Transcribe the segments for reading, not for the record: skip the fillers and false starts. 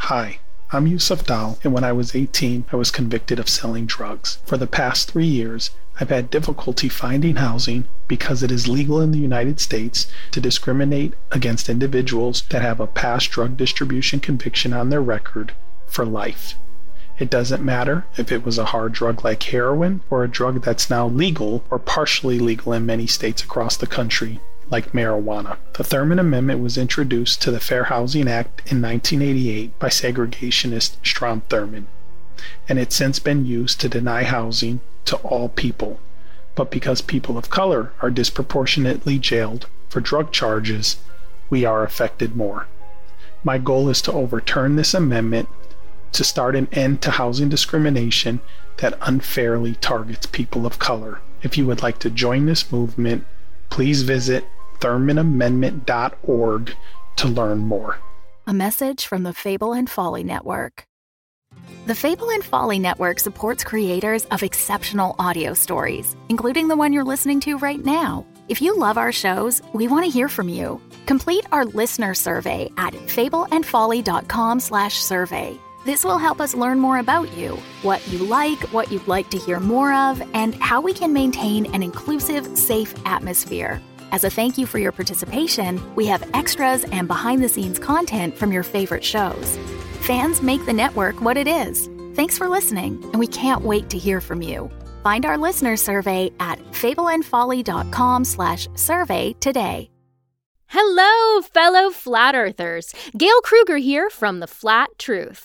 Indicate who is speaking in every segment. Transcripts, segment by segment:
Speaker 1: Hi, I'm Yusuf Dal, and when I was 18, I was convicted of selling drugs. For the past 3 years, I've had difficulty finding housing because it is legal in the United States to discriminate against individuals that have a past drug distribution conviction on their record for life. It doesn't matter if it was a hard drug like heroin or a drug that's now legal or partially legal in many states across the country, like marijuana. The Thurmond Amendment was introduced to the Fair Housing Act in 1988 by segregationist Strom Thurmond, and it's since been used to deny housing to all people. But because people of color are disproportionately jailed for drug charges, we are affected more. My goal is to overturn this amendment to start an end to housing discrimination that unfairly targets people of color. If you would like to join this movement, please visit ThurmondAmendment.org to learn more.
Speaker 2: A message from the Fable and Folly Network. The Fable and Folly Network supports creators of exceptional audio stories, including the one you're listening to right now. If you love our shows, we want to hear from you. Complete our listener survey at fableandfolly.com/survey. This will help us learn more about you, what you like, what you'd like to hear more of, and how we can maintain an inclusive, safe atmosphere. As a thank you for your participation, we have extras and behind-the-scenes content from your favorite shows. Fans make the network what it is. Thanks for listening, and we can't wait to hear from you. Find our listener survey at fableandfolly.com/survey today.
Speaker 3: Hello, fellow Flat Earthers. Gail Kruger here from The Flat Truth.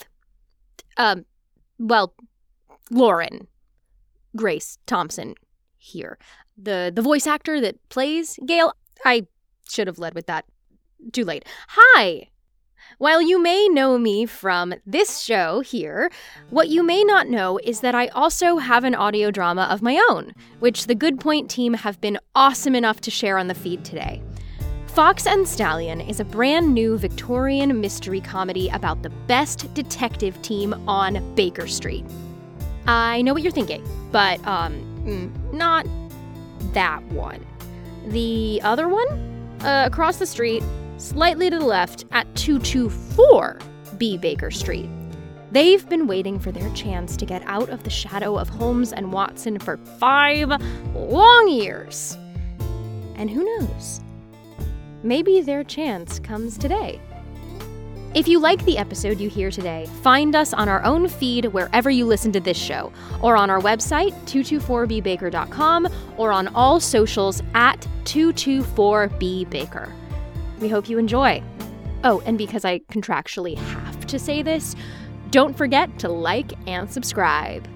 Speaker 3: Lauren Grace Thompson here. The voice actor that plays Gail. I should have led with that. Too late. Hi! While you may know me from this show here, what you may not know is that I also have an audio drama of my own, which the Good Point team have been awesome enough to share on the feed today. Fox and Stallion is a brand new Victorian mystery comedy about the best detective team on Baker Street. I know what you're thinking, but, not that one. The other one? Across the street, slightly to the left, at 224B Baker Street. They've been waiting for their chance to get out of the shadow of Holmes and Watson for 5 long years. And who knows? Maybe their chance comes today. If you like the episode you hear today, find us on our own feed wherever you listen to this show, or on our website, 224bbaker.com, or on all socials at 224bbaker. We hope you enjoy. Oh, and because I contractually have to say this, don't forget to like and subscribe.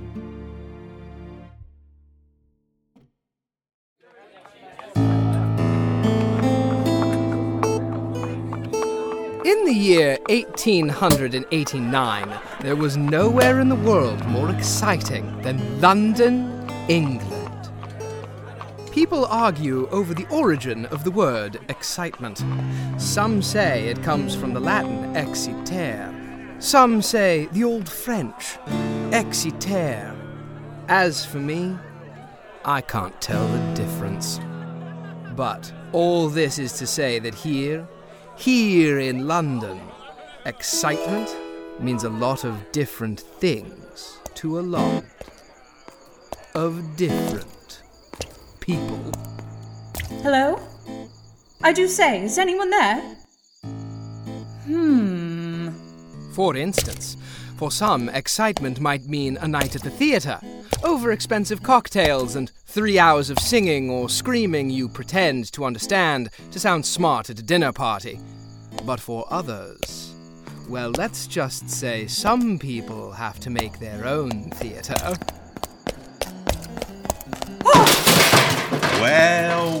Speaker 4: In the year 1889, there was nowhere in the world more exciting than London, England. People argue over the origin of the word excitement. Some say it comes from the Latin exciter. Some say the Old French, exciter. As for me, I can't tell the difference. But all this is to say that here in London, excitement means a lot of different things to a lot of different people.
Speaker 5: Hello? I do say, is anyone there?
Speaker 4: For instance, for some, excitement might mean a night at the theatre, over-expensive cocktails, and 3 hours of singing or screaming you pretend to understand to sound smart at a dinner party. But for others, well, let's just say some people have to make their own theatre.
Speaker 6: Well.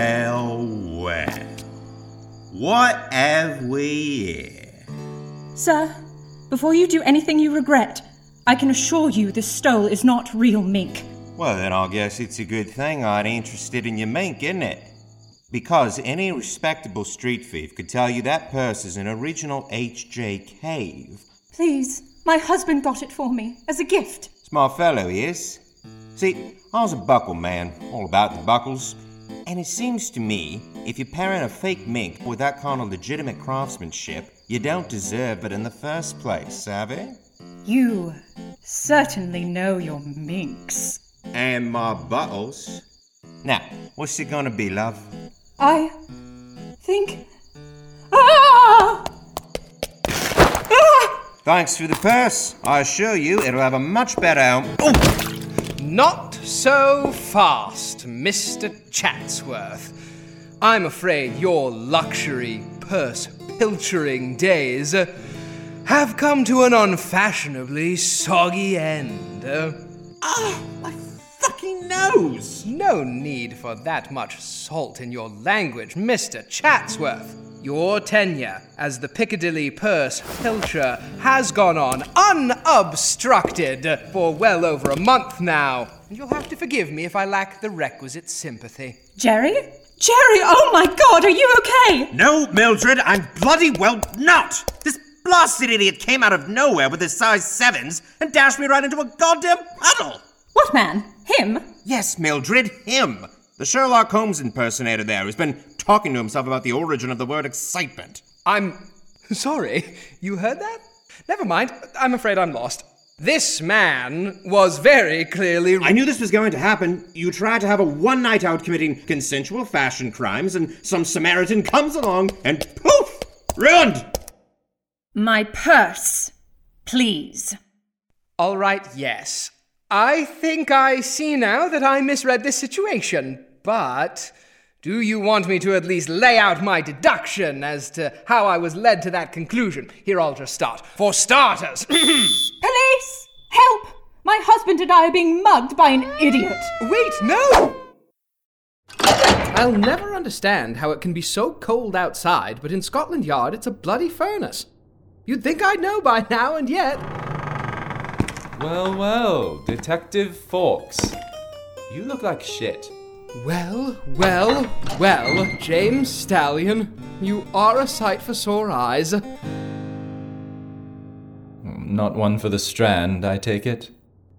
Speaker 6: What have we here?
Speaker 5: Sir, before you do anything you regret, I can assure you this stole is not real mink.
Speaker 6: Well, then I guess it's a good thing I ain't interested in your mink, isn't it? Because any respectable street thief could tell you that purse is an original H.J. Cave.
Speaker 5: Please, my husband got it for me, as a gift.
Speaker 6: Smart fellow he is. See, I was a buckle man, all about the buckles. And it seems to me, if you're pairing a fake mink with that kind of legitimate craftsmanship, You don't deserve it in the first place, savvy?
Speaker 5: You certainly know your minx.
Speaker 6: And my bottles. Now, what's it gonna be, love?
Speaker 5: I think... Ah! Ah!
Speaker 6: Thanks for the purse. I assure you it'll have a much better... Oh!
Speaker 4: Not so fast, Mr. Chatsworth. I'm afraid your luxury, purse-pilchering days have come to an unfashionably soggy end.
Speaker 6: My fucking nose!
Speaker 4: No need for that much salt in your language, Mr. Chatsworth. Your tenure as the Piccadilly purse pilcher has gone on unobstructed for well over a month now, and you'll have to forgive me if I lack the requisite sympathy.
Speaker 5: Jerry? Jerry, oh my God, are you okay?
Speaker 6: No, Mildred, I'm bloody well not! This blasted idiot came out of nowhere with his size 7s and dashed me right into a goddamn puddle!
Speaker 5: What man? Him?
Speaker 6: Yes, Mildred, him. The Sherlock Holmes impersonator there who's been talking to himself about the origin of the word excitement.
Speaker 4: I'm sorry, you heard that? Never mind, I'm afraid I'm lost. This man was very clearly...
Speaker 6: I knew this was going to happen. You tried to have a one-night out committing consensual fashion crimes, and some Samaritan comes along and poof! Ruined!
Speaker 5: My purse, please.
Speaker 4: All right, yes. I think I see now that I misread this situation, but do you want me to at least lay out my deduction as to how I was led to that conclusion? Here, I'll just start. For starters...
Speaker 5: Police! Help! My husband and I are being mugged by an idiot.
Speaker 4: Wait, no! I'll never understand how it can be so cold outside, but in Scotland Yard it's a bloody furnace. You'd think I'd know by now, and yet...
Speaker 7: Well, well, Detective Fawkes. You look like shit.
Speaker 4: Well, James Stallion, you are a sight for sore eyes.
Speaker 7: Not one for the Strand, I take it?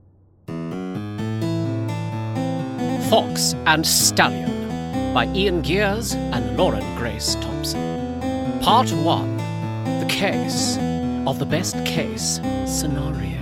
Speaker 8: Fawkes and Stallion by Ian Gears and Lauren Grace Thompson. Part 1. The case of the best case scenario.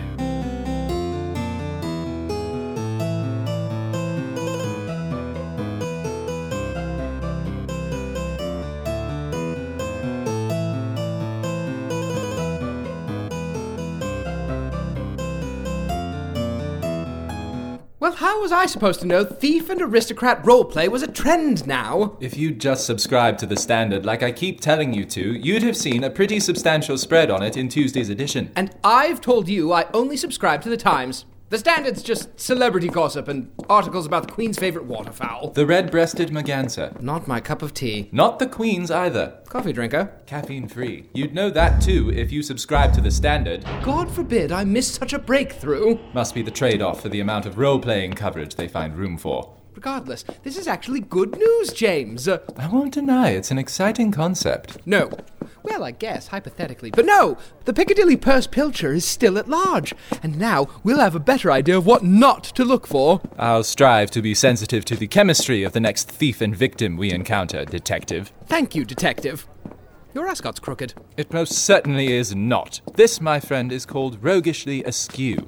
Speaker 4: Well, how was I supposed to know thief and aristocrat roleplay was a trend now?
Speaker 7: If you'd just subscribed to The Standard like I keep telling you to, you'd have seen a pretty substantial spread on it in Tuesday's edition.
Speaker 4: And I've told you I only subscribe to The Times. The Standard's just celebrity gossip and articles about the Queen's favourite waterfowl.
Speaker 7: The red-breasted merganser.
Speaker 4: Not my cup of tea.
Speaker 7: Not the Queen's either.
Speaker 4: Coffee drinker.
Speaker 7: Caffeine-free. You'd know that too if you subscribe to The Standard.
Speaker 4: God forbid I miss such a breakthrough.
Speaker 7: Must be the trade-off for the amount of role-playing coverage they find room for.
Speaker 4: Regardless, this is actually good news, James.
Speaker 7: I won't deny it's an exciting concept.
Speaker 4: No. Well, I guess, hypothetically. But no! The Piccadilly purse pilcher is still at large. And now we'll have a better idea of what not to look for.
Speaker 7: I'll strive to be sensitive to the chemistry of the next thief and victim we encounter, Detective.
Speaker 4: Thank you, Detective. Your ascot's crooked.
Speaker 7: It most certainly is not. This, my friend, is called roguishly askew.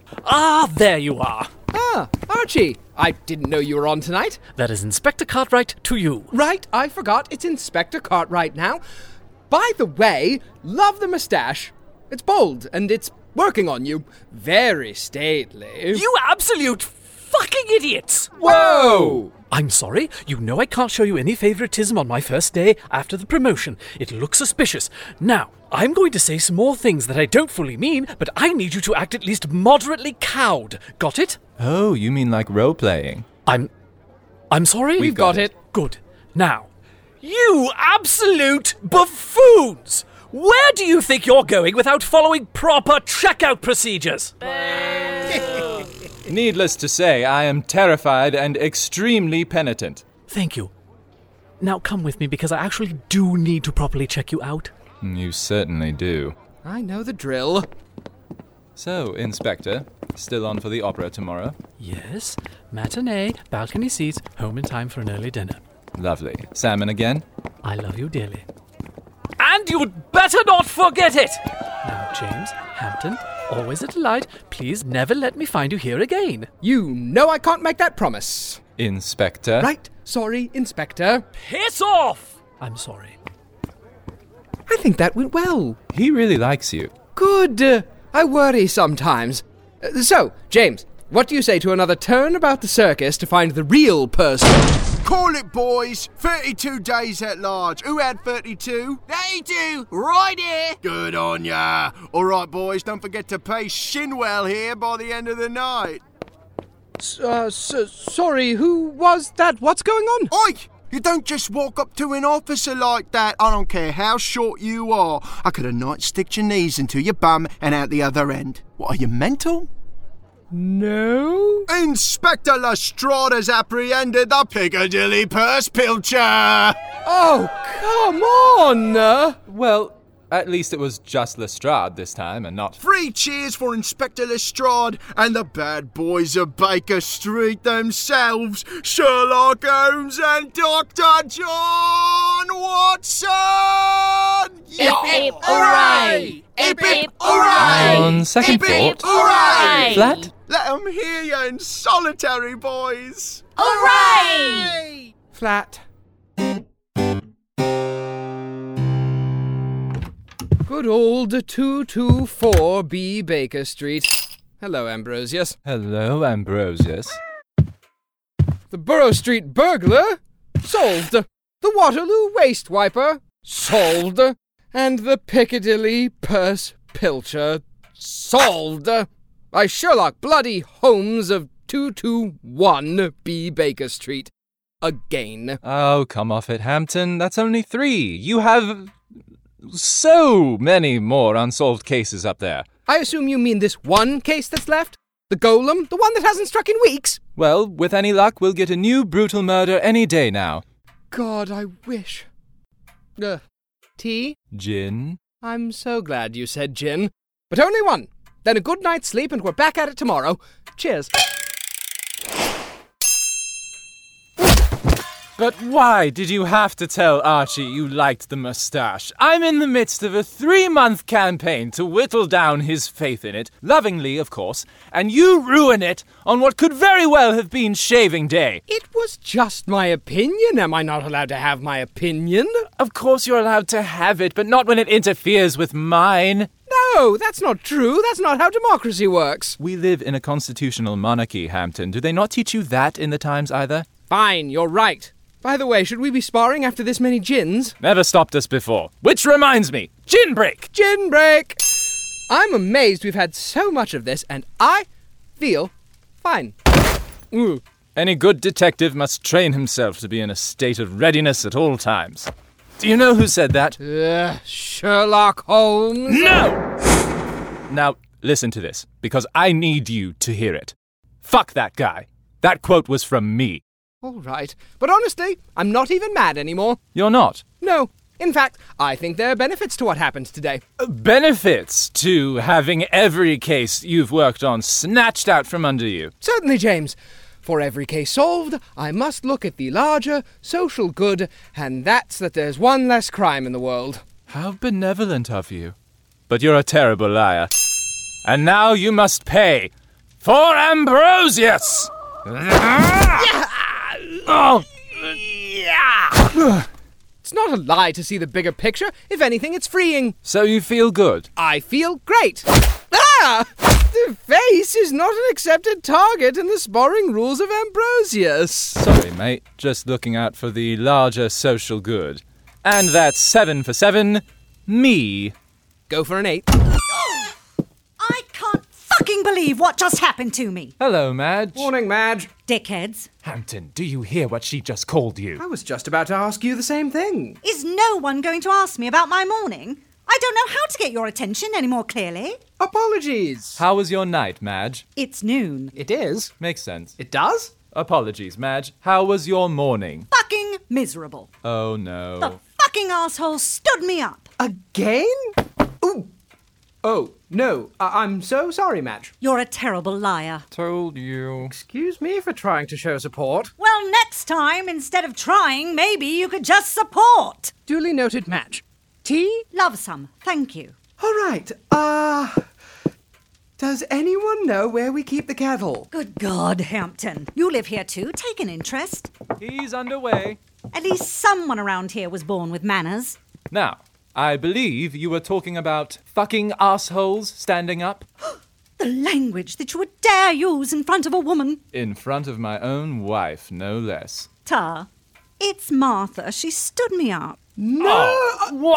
Speaker 8: Ah, there you are.
Speaker 4: Ah, Archie. I didn't know you were on tonight.
Speaker 8: That is Inspector Cartwright to you.
Speaker 4: Right, I forgot. It's Inspector Cartwright now. By the way, love the moustache. It's bold, and it's working on you. Very stately.
Speaker 8: You absolute fucking idiots!
Speaker 4: Whoa!
Speaker 8: I'm sorry, you know I can't show you any favoritism on my first day after the promotion. It looks suspicious. Now, I'm going to say some more things that I don't fully mean, but I need you to act at least moderately cowed. Got it?
Speaker 7: Oh, you mean like role-playing?
Speaker 8: I'm sorry?
Speaker 4: We've got it.
Speaker 8: Good. Now, you absolute buffoons! Where do you think you're going without following proper checkout procedures?
Speaker 7: Needless to say, I am terrified and extremely penitent.
Speaker 8: Thank you. Now come with me because I actually do need to properly check you out.
Speaker 7: You certainly do.
Speaker 4: I know the drill.
Speaker 7: So, Inspector, still on for the opera tomorrow?
Speaker 8: Yes. Matinee, balcony seats, home in time for an early dinner.
Speaker 7: Lovely. Salmon again?
Speaker 8: I love you dearly. And and you'd better not forget it! Now, James, Hampton, always a delight. Please never let me find you here again.
Speaker 4: You know I can't make that promise.
Speaker 7: Inspector?
Speaker 4: Right, sorry, Inspector.
Speaker 8: Piss off! I'm sorry.
Speaker 4: I think that went well.
Speaker 7: He really likes you.
Speaker 4: Good. I worry sometimes. So, James, what do you say to another turn about the circus to find the real person?
Speaker 9: Call it, boys. 32 days at large. Who had 32?
Speaker 10: 32! Right here!
Speaker 9: Good on ya. All right, boys, don't forget to pay Shinwell here by the end of the night.
Speaker 4: Sorry, who was that? What's going on?
Speaker 9: Oi! You don't just walk up to an officer like that. I don't care how short you are. I could have nightsticked your knees into your bum and out the other end. What, are you mental?
Speaker 4: No?
Speaker 9: Inspector Lestrade has apprehended the Piccadilly purse pilcher!
Speaker 4: Oh, come on!
Speaker 7: Well, at least it was just Lestrade this time and not...
Speaker 9: 3 cheers for Inspector Lestrade and the bad boys of Baker Street themselves, Sherlock Holmes and Dr. John Watson!
Speaker 10: Hip hip hooray! Hip hip hooray!
Speaker 7: On second
Speaker 10: Hip,
Speaker 7: thought...
Speaker 10: hooray!
Speaker 7: Flat?
Speaker 9: Let them hear you in solitary, boys!
Speaker 10: Hooray!
Speaker 4: Flat. Good old 224B Baker Street. Hello, Ambrosius.
Speaker 7: Hello, Ambrosius.
Speaker 4: The Borough Street burglar? Solved. The Waterloo waste wiper? Solved. And the Piccadilly purse pilcher? Solved. By Sherlock Bloody Holmes of 221B Baker Street. Again.
Speaker 7: Oh, come off it, Hampton. That's only 3. You have... so many more unsolved cases up there.
Speaker 4: I assume you mean this one case that's left? The golem? The one that hasn't struck in weeks?
Speaker 7: Well, with any luck, we'll get a new brutal murder any day now.
Speaker 4: God, I wish. Tea?
Speaker 7: Gin?
Speaker 4: I'm so glad you said gin. But only one. Then a good night's sleep and we're back at it tomorrow. Cheers.
Speaker 7: But why did you have to tell Archie you liked the moustache? I'm in the midst of a 3-month campaign to whittle down his faith in it, lovingly, of course, and you ruin it on what could very well have been shaving day.
Speaker 4: It was just my opinion. Am I not allowed to have my opinion?
Speaker 7: Of course you're allowed to have it, but not when it interferes with mine.
Speaker 4: No, that's not true. That's not how democracy works.
Speaker 7: We live in a constitutional monarchy, Hampton. Do they not teach you that in the Times either?
Speaker 4: Fine, you're right. By the way, should we be sparring after this many gins?
Speaker 7: Never stopped us before. Which reminds me, gin break!
Speaker 4: Gin break! I'm amazed we've had so much of this, and I feel fine. Ooh.
Speaker 7: Any good detective must train himself to be in a state of readiness at all times. Do you know who said that?
Speaker 4: Sherlock Holmes?
Speaker 7: No! Now, listen to this, because I need you to hear it. Fuck that guy. That quote was from me.
Speaker 4: All right. But honestly, I'm not even mad anymore.
Speaker 7: You're not?
Speaker 4: No. In fact, I think there are benefits to what happened today.
Speaker 7: Benefits to having every case you've worked on snatched out from under you?
Speaker 4: Certainly, James. For every case solved, I must look at the larger social good, and that's that there's one less crime in the world.
Speaker 7: How benevolent of you. But you're a terrible liar. And now you must pay for Ambrosius! Oh.
Speaker 4: It's not a lie to see the bigger picture. If anything, it's freeing.
Speaker 7: So you feel good?
Speaker 4: I feel great. The face is not an accepted target in the sparring rules of Ambrosius.
Speaker 7: Sorry, mate. Just looking out for the larger social good. And that's 7 for 7. Me.
Speaker 4: Go for an 8.
Speaker 11: I can't fucking believe what just happened to me.
Speaker 7: Hello, Madge.
Speaker 4: Morning, Madge.
Speaker 11: Dickheads.
Speaker 7: Hampton, do you hear what she just called you?
Speaker 4: I was just about to ask you the same thing.
Speaker 11: Is no one going to ask me about my morning? I don't know how to get your attention any more clearly.
Speaker 4: Apologies.
Speaker 7: How was your night, Madge?
Speaker 11: It's noon.
Speaker 4: It is.
Speaker 7: Makes sense.
Speaker 4: It does?
Speaker 7: Apologies, Madge. How was your morning?
Speaker 11: Fucking miserable.
Speaker 7: Oh, no.
Speaker 11: The fucking asshole stood me up.
Speaker 4: Again? Ooh. Oh, no. I'm so sorry, Madge.
Speaker 11: You're a terrible liar.
Speaker 7: Told you.
Speaker 4: Excuse me for trying to show support.
Speaker 11: Well, next time, instead of trying, maybe you could just support.
Speaker 4: Duly noted, Madge. tea?
Speaker 11: Love some, thank you.
Speaker 4: All right, does anyone know where we keep the kettle?
Speaker 11: Good God, Hampton. You live here too, take an interest.
Speaker 7: He's underway.
Speaker 11: At least someone around here was born with manners.
Speaker 7: Now, I believe you were talking about fucking assholes standing up.
Speaker 11: The language that you would dare use in front of a woman.
Speaker 7: In front of my own wife, no less.
Speaker 11: Tar, it's Martha. She stood me up.
Speaker 4: No!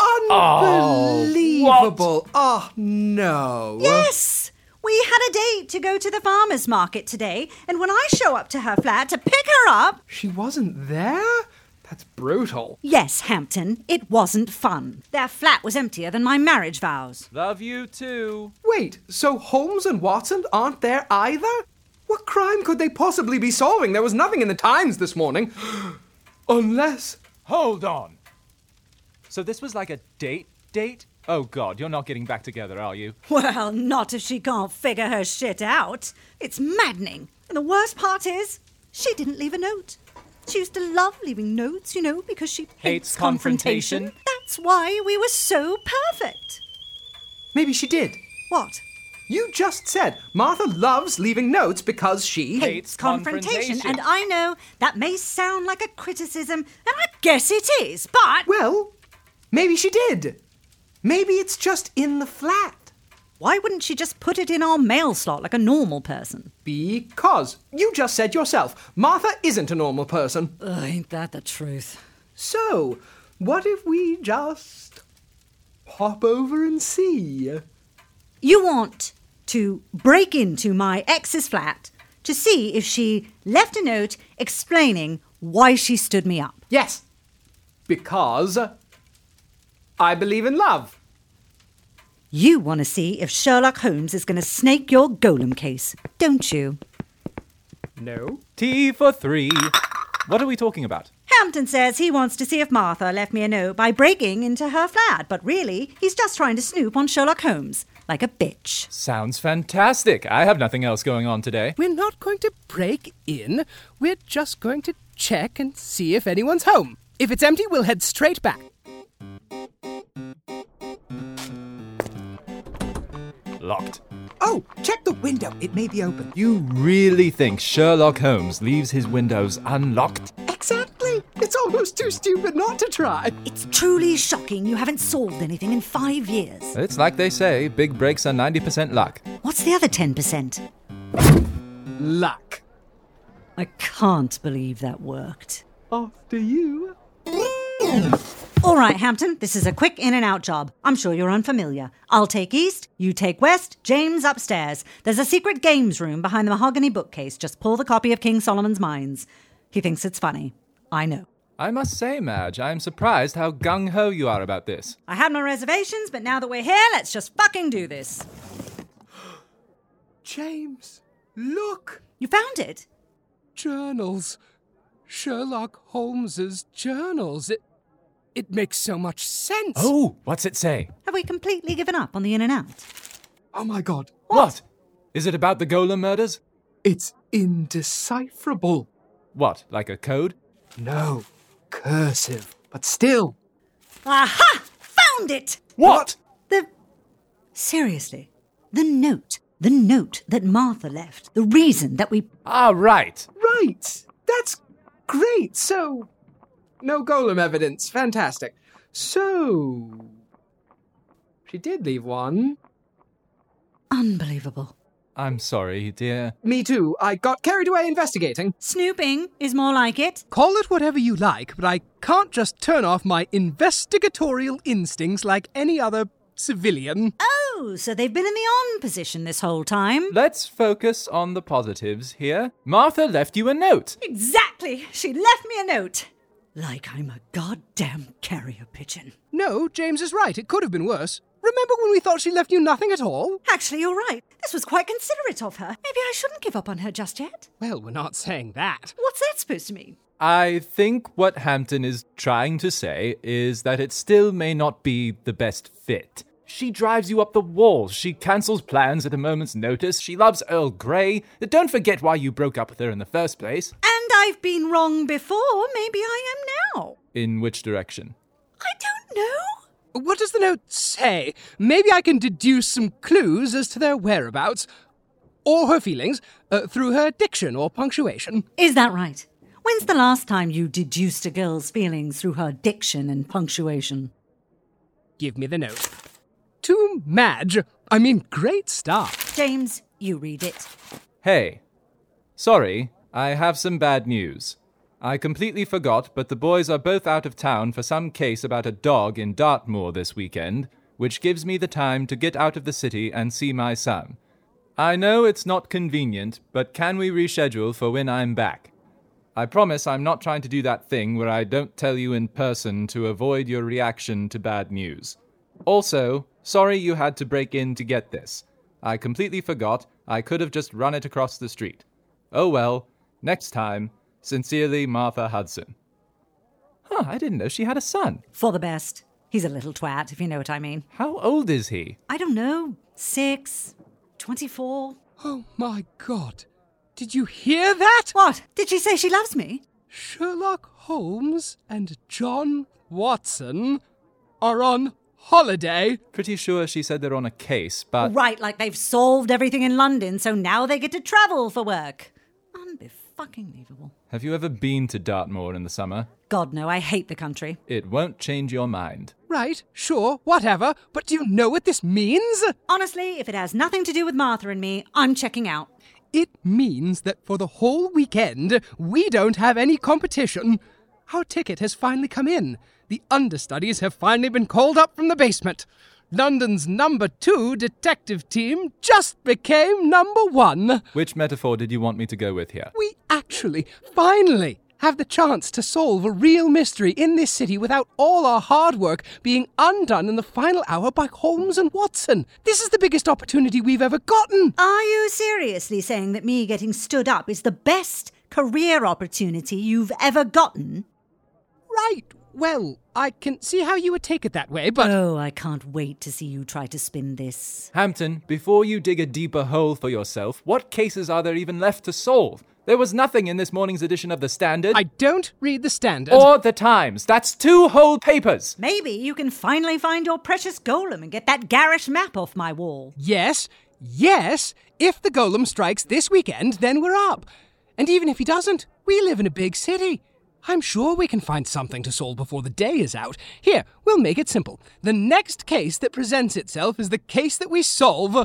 Speaker 4: Unbelievable! Oh, no.
Speaker 11: Yes! We had a date to go to the farmer's market today, and when I show up to her flat to pick her up...
Speaker 4: She wasn't there? That's brutal.
Speaker 11: Yes, Hampton, it wasn't fun. Their flat was emptier than my marriage vows.
Speaker 7: Love you too.
Speaker 4: Wait, so Holmes and Watson aren't there either? What crime could they possibly be solving? There was nothing in the Times this morning. Unless...
Speaker 7: Hold on. So this was like a date? Oh God, you're not getting back together, are you?
Speaker 11: Well, not if she can't figure her shit out. It's maddening. And the worst part is, she didn't leave a note. She used to love leaving notes, you know, because she hates confrontation. That's why we were so perfect.
Speaker 4: Maybe she did.
Speaker 11: What?
Speaker 4: You just said Martha loves leaving notes because she
Speaker 11: hates confrontation. And I know that may sound like a criticism, and I guess it is, but...
Speaker 4: Well, maybe she did. Maybe it's just in the flat.
Speaker 11: Why wouldn't she just put it in our mail slot like a normal person?
Speaker 4: Because you just said yourself, Martha isn't a normal person.
Speaker 11: Ain't that the truth?
Speaker 4: So, what if we just pop over and see?
Speaker 11: You want to break into my ex's flat to see if she left a note explaining why she stood me up?
Speaker 4: Yes, because I believe in love.
Speaker 11: You want to see if Sherlock Holmes is going to snake your golem case, don't you?
Speaker 4: No.
Speaker 7: Tea for 3. What are we talking about?
Speaker 11: Hampton says he wants to see if Martha left me a note by breaking into her flat, but really, he's just trying to snoop on Sherlock Holmes, like a bitch.
Speaker 7: Sounds fantastic. I have nothing else going on today.
Speaker 4: We're not going to break in. We're just going to check and see if anyone's home. If it's empty, we'll head straight back.
Speaker 7: Locked.
Speaker 4: Oh, check the window. It may be open.
Speaker 7: You really think Sherlock Holmes leaves his windows unlocked?
Speaker 4: Exactly. It's almost too stupid not to try.
Speaker 11: It's truly shocking you haven't solved anything in 5 years.
Speaker 7: It's like they say, big breaks are 90% luck.
Speaker 11: What's the other 10%?
Speaker 4: Luck.
Speaker 11: I can't believe that worked.
Speaker 4: After you.
Speaker 11: All right, Hampton, this is a quick in and out job. I'm sure you're unfamiliar. I'll take east, you take west, James upstairs. There's a secret games room behind the mahogany bookcase. Just pull the copy of King Solomon's Mines. He thinks it's funny. I know.
Speaker 7: I must say, Madge, I'm surprised how gung-ho you are about this.
Speaker 11: I had my reservations, but now that we're here, let's just fucking do this.
Speaker 4: James, look.
Speaker 11: You found it?
Speaker 4: Journals. Sherlock Holmes's journals. It makes so much sense.
Speaker 7: Oh, what's it say?
Speaker 11: Have we completely given up on the in and out?
Speaker 4: Oh my God.
Speaker 7: What? Is it about the Golem murders?
Speaker 4: It's indecipherable.
Speaker 7: What, like a code?
Speaker 4: No, cursive, but still.
Speaker 11: Aha! Found it!
Speaker 7: What?
Speaker 11: Seriously, the note that Martha left, the reason that we...
Speaker 7: Ah, right.
Speaker 4: Right, that's great, so... No golem evidence. Fantastic. So... She did leave one.
Speaker 11: Unbelievable.
Speaker 7: I'm sorry, dear.
Speaker 4: Me too. I got carried away investigating.
Speaker 11: Snooping is more like it.
Speaker 4: Call it whatever you like, but I can't just turn off my investigatorial instincts like any other civilian.
Speaker 11: Oh, so they've been in the on position this whole time.
Speaker 7: Let's focus on the positives here. Martha left you a note.
Speaker 11: Exactly. She left me a note. Like I'm a goddamn carrier pigeon.
Speaker 4: No, James is right. It could have been worse. Remember when we thought she left you nothing at all?
Speaker 11: Actually, you're right. This was quite considerate of her. Maybe I shouldn't give up on her just yet.
Speaker 4: Well, we're not saying that.
Speaker 11: What's that supposed to mean?
Speaker 7: I think what Hampton is trying to say is that it still may not be the best fit. She drives you up the wall. She cancels plans at a moment's notice. She loves Earl Grey. Don't forget why you broke up with her in the first place.
Speaker 11: And I've been wrong before. Maybe I am now.
Speaker 7: In which direction?
Speaker 11: I don't know.
Speaker 4: What does the note say? Maybe I can deduce some clues as to their whereabouts, or her feelings, through her diction or punctuation.
Speaker 11: Is that right? When's the last time you deduced a girl's feelings through her diction and punctuation?
Speaker 4: Give me the note. To Madge. Great start.
Speaker 11: James, you read it.
Speaker 7: Hey. Sorry, I have some bad news. I completely forgot, but the boys are both out of town for some case about a dog in Dartmoor this weekend, which gives me the time to get out of the city and see my son. I know it's not convenient, but can we reschedule for when I'm back? I promise I'm not trying to do that thing where I don't tell you in person to avoid your reaction to bad news. Also, sorry you had to break in to get this. I completely forgot. I could have just run it across the street. Oh well, next time. Sincerely, Martha Hudson. I didn't know she had a son.
Speaker 11: For the best. He's a little twat, if you know what I mean.
Speaker 7: How old is he?
Speaker 11: I don't know. 6, 24.
Speaker 4: Oh my God. Did you hear that?
Speaker 11: What? Did she say she loves me?
Speaker 4: Sherlock Holmes and John Watson are on holiday.
Speaker 7: Pretty sure she said they're on a case, but...
Speaker 11: Right, like they've solved everything in London, so now they get to travel for work. Unbelievable.
Speaker 7: Have you ever been to Dartmoor in the summer?
Speaker 11: God, no, I hate the country.
Speaker 7: It won't change your mind.
Speaker 4: Right, sure, whatever, but do you know what this means?
Speaker 11: Honestly, if it has nothing to do with Martha and me, I'm checking out.
Speaker 4: It means that for the whole weekend, we don't have any competition. Our ticket has finally come in. The understudies have finally been called up from the basement. London's number 2 detective team just became number 1.
Speaker 7: Which metaphor did you want me to go with here?
Speaker 4: We actually, finally, have the chance to solve a real mystery in this city without all our hard work being undone in the final hour by Holmes and Watson. This is the biggest opportunity we've ever gotten.
Speaker 11: Are you seriously saying that me getting stood up is the best career opportunity you've ever gotten?
Speaker 4: Right. Well, I can see how you would take it that way, but...
Speaker 11: Oh, I can't wait to see you try to spin this.
Speaker 7: Hampton, before you dig a deeper hole for yourself, what cases are there even left to solve? There was nothing in this morning's edition of the Standard.
Speaker 4: I don't read the Standard.
Speaker 7: Or the Times. That's 2 whole papers.
Speaker 11: Maybe you can finally find your precious golem and get that garish map off my wall.
Speaker 4: Yes. If the golem strikes this weekend, then we're up. And even if he doesn't, we live in a big city. I'm sure we can find something to solve before the day is out. Here, we'll make it simple. The next case that presents itself is the case that we solve...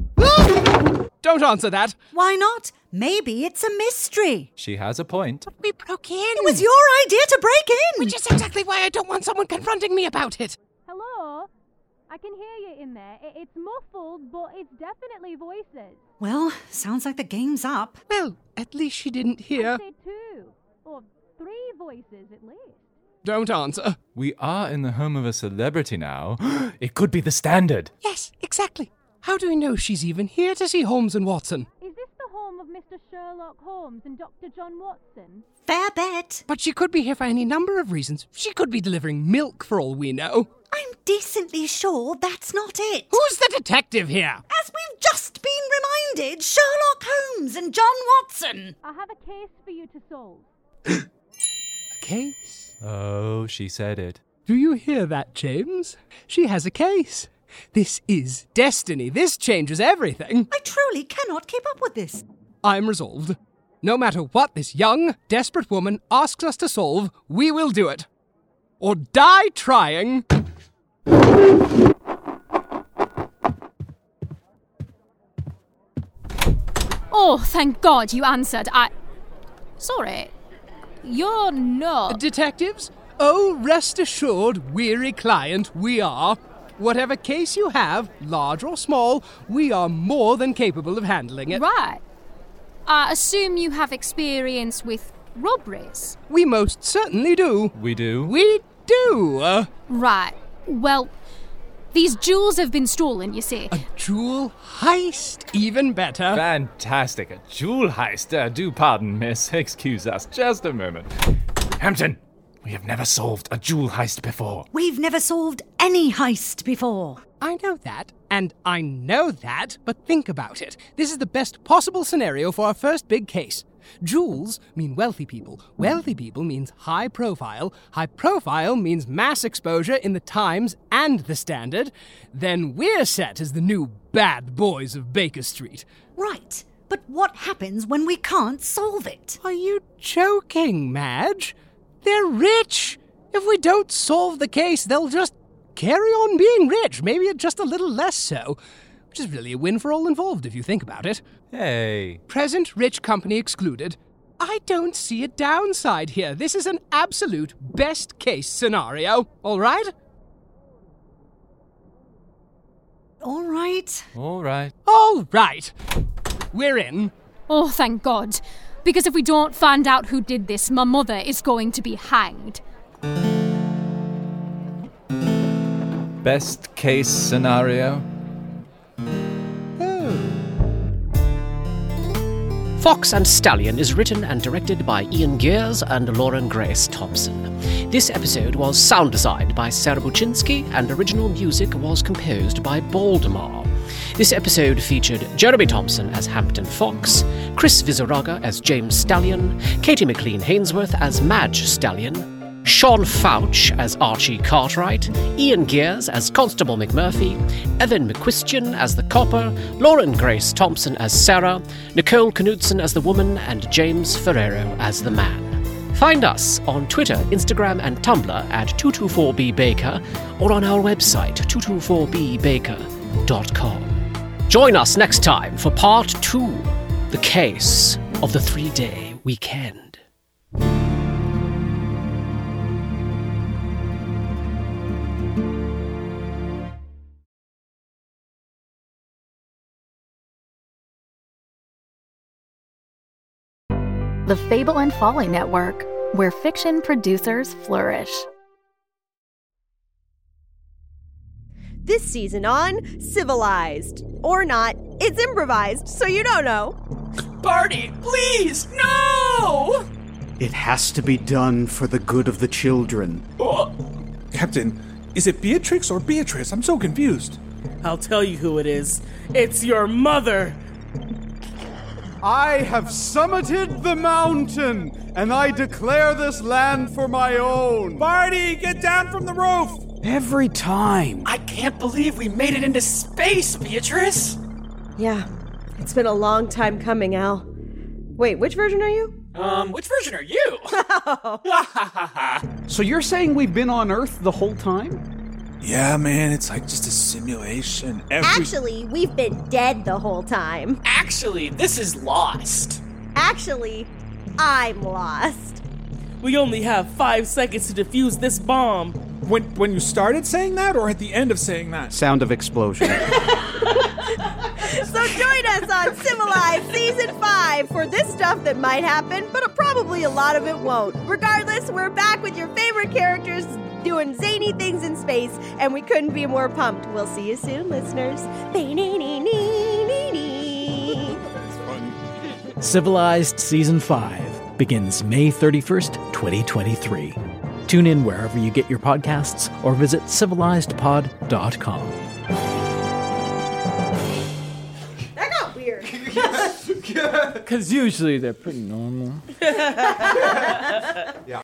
Speaker 4: Don't answer that.
Speaker 11: Why not? Maybe it's a mystery.
Speaker 7: She has a point.
Speaker 10: But we broke in.
Speaker 11: It was your idea to break in.
Speaker 10: Which is exactly why I don't want someone confronting me about it.
Speaker 3: Hello? I can hear you in there. It's muffled, but it's definitely voices.
Speaker 11: Well, sounds like the game's up.
Speaker 4: Well, at least she didn't hear.
Speaker 3: I'd say 2 or 3 voices at least.
Speaker 4: Don't answer.
Speaker 7: We are in the home of a celebrity now. It could be the Standard.
Speaker 10: Yes, exactly.
Speaker 4: How do we know she's even here to see Holmes and Watson?
Speaker 3: Is this the home of Mr. Sherlock Holmes and Dr. John Watson?
Speaker 11: Fair bet.
Speaker 4: But she could be here for any number of reasons. She could be delivering milk for all we know.
Speaker 11: I'm decently sure that's not it.
Speaker 4: Who's the detective here?
Speaker 11: As we've just been reminded, Sherlock Holmes and John Watson.
Speaker 3: I have a case for you to solve.
Speaker 4: A case?
Speaker 7: Oh, she said it.
Speaker 4: Do you hear that, James? She has a case. This is destiny. This changes everything.
Speaker 11: I truly cannot keep up with this.
Speaker 4: I'm resolved. No matter what this young, desperate woman asks us to solve, we will do it. Or die trying.
Speaker 3: Oh, thank God you answered. Sorry. You're not...
Speaker 4: Detectives? Oh, rest assured, weary client, we are. Whatever case you have, large or small, we are more than capable of handling it.
Speaker 3: Right. I assume you have experience with robberies.
Speaker 4: We most certainly do.
Speaker 7: We do?
Speaker 4: We do.
Speaker 3: Right. Well, these jewels have been stolen, you see.
Speaker 4: A jewel heist? Even better.
Speaker 7: Fantastic. A jewel heist. Do pardon, miss. Excuse us. Just a moment. Hampton, we have never solved a jewel heist before.
Speaker 11: We've never solved any heist before.
Speaker 4: I know that, and I know that, but think about it. This is the best possible scenario for our first big case. Jewels mean wealthy people. Wealthy people means high profile. High profile means mass exposure in the Times and the Standard. Then we're set as the new bad boys of Baker Street.
Speaker 11: Right. But what happens when we can't solve it?
Speaker 4: Are you joking, Madge? They're rich. If we don't solve the case, they'll just carry on being rich, maybe just a little less so, which is really a win for all involved if you think about it.
Speaker 7: Hey.
Speaker 4: Present rich company excluded. I don't see a downside here. This is an absolute best-case scenario, all right?
Speaker 11: All right.
Speaker 7: All right.
Speaker 4: All right. We're in.
Speaker 3: Oh, thank God. Because if we don't find out who did this, my mother is going to be hanged.
Speaker 7: Best case scenario?
Speaker 12: Fox and Stallion is written and directed by Ian Gears and Lauren Grace Thompson. This episode was sound designed by Sarah Buczynski and original music was composed by Baldemar. This episode featured Jeremy Thompson as Hampton Fox, Chris Vizaraga as James Stallion, Katie McLean Hainsworth as Madge Stallion, Sean Fouch as Archie Cartwright, Ian Gears as Constable McMurphy, Evan McQuistion as the Copper, Lauren Grace Thompson as Sarah, Nicole Knudsen as the Woman, and James Ferrero as the Man. Find us on Twitter, Instagram, and Tumblr at 224bbaker or on our website, 224bbaker.com. Join us next time for Part 2, The Case of the 3-Day Weekend.
Speaker 2: The Fable and Folly Network, where fiction producers flourish.
Speaker 13: This season on Civilized. Or not, it's improvised, so you don't know.
Speaker 14: Barty, please, no!
Speaker 15: It has to be done for the good of the children.
Speaker 14: Oh. Captain, is it Beatrix or Beatrice? I'm so confused.
Speaker 16: I'll tell you who it is. It's your mother!
Speaker 9: I have summited the mountain, and I declare this land for my own.
Speaker 14: Barty, get down from the roof!
Speaker 15: Every time.
Speaker 14: I can't believe we made it into space, Beatrice!
Speaker 13: Yeah, it's been a long time coming, Al. Wait, which version are you?
Speaker 14: Which version are you?
Speaker 15: So you're saying we've been on Earth the whole time?
Speaker 14: Yeah, man, it's like just a simulation.
Speaker 13: Actually, we've been dead the whole time.
Speaker 14: Actually, this is Lost.
Speaker 13: Actually, I'm lost.
Speaker 16: We only have 5 seconds to defuse this bomb.
Speaker 14: When you started saying that, or at the end of saying that?
Speaker 15: Sound of explosion.
Speaker 13: So join us on Civilized Season 5 for this stuff that might happen, but probably a lot of it won't. Regardless, we're back with your favorite characters doing zany things in space, and we couldn't be more pumped. We'll see you soon, listeners.
Speaker 17: Civilized Season 5 begins May 31st, 2023. Tune in wherever you get your podcasts or visit civilizedpod.com.
Speaker 13: That got weird.
Speaker 7: Because usually they're pretty normal.
Speaker 9: Yeah.